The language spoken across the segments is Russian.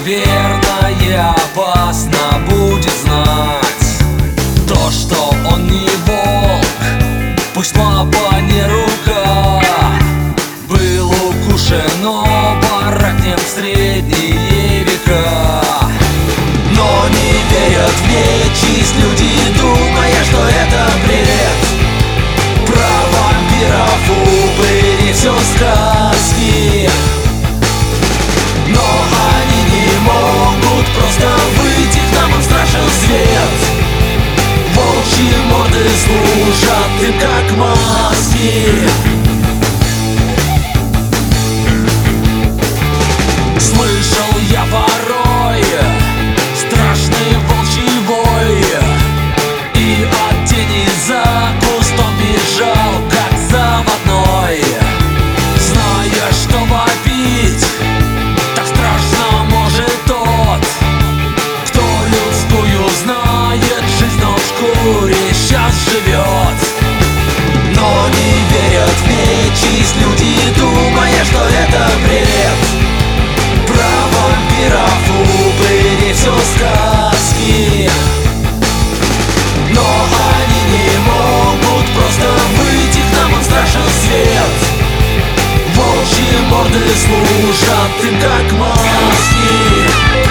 наверное, опасно будет знать то, что он не волк. Пусть папа не рука, был укушен оборотнем в средние века. Но не верят в нечисть люди, думая, что это бред. Про вампиров, упыри, все сказки. Но они не могут просто выйти к нам, он страшен свет. Волчьи морды служат им как маски. Слышал я порой страшный волчий вой, и от тени за кустом бежал, как заводной. Зная, что вопить так страшно может тот, кто людскую знает жизнь, но в шкуре сейчас живет. Но не верят в нечисть люди, думая, что это бред. Про вампиров, упыри, все сказки. Но они не могут просто выйти к нам, он страшен свет. Волчьи морды служат им как маски.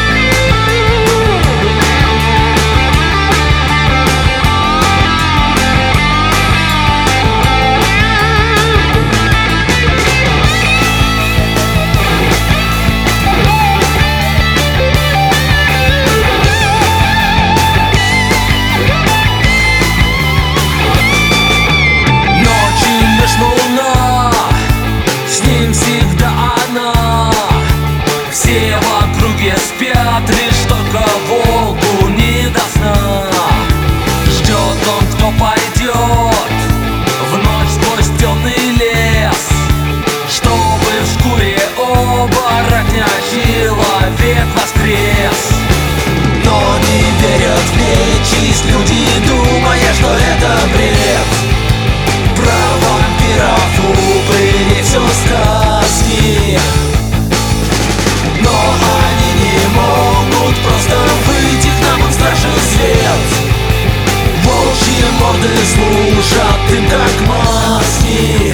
Все в округе спят, лишь только волку не до сна. Ждет он, кто пойдет в ночь сквозь темный лес, чтобы в шкуре оборотня человек воскрес. Но не верят в нечисть люди, думая, что это бред. Про вампиров, упыри, все сказки. Но они не могут просто выйти к нам, он страшен свет. Волчьи морды служат им как маски.